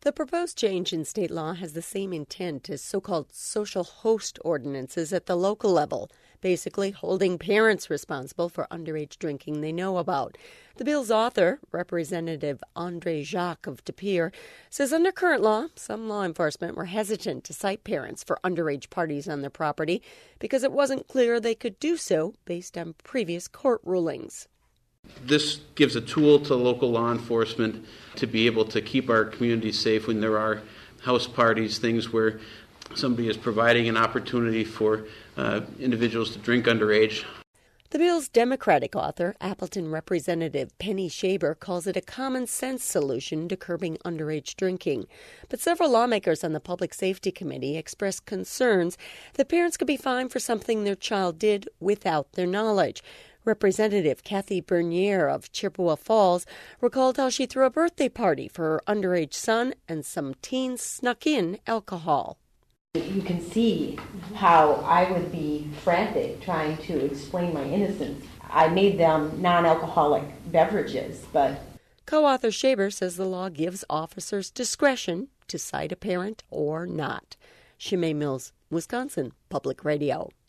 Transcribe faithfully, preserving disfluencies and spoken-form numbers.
The proposed change in state law has the same intent as so-called social host ordinances at the local level, basically holding parents responsible for underage drinking they know about. The bill's author, Representative Andre Jacques of De Pere, says under current law, some law enforcement were hesitant to cite parents for underage parties on their property because it wasn't clear they could do so based on previous court rulings. This gives a tool to local law enforcement to be able to keep our communities safe when there are house parties, things where somebody is providing an opportunity for uh, individuals to drink underage. The bill's Democratic author, Appleton Representative Penny Shaber, calls it a common-sense solution to curbing underage drinking. But several lawmakers on the Public Safety Committee expressed concerns that parents could be fined for something their child did without their knowledge. Representative Kathy Bernier of Chippewa Falls recalled how she threw a birthday party for her underage son and some teens snuck in alcohol. You can see how I would be frantic trying to explain my innocence. I made them non-alcoholic beverages, but... Co-author Shaber says the law gives officers discretion to cite a parent or not. Shimei Mills, Wisconsin Public Radio.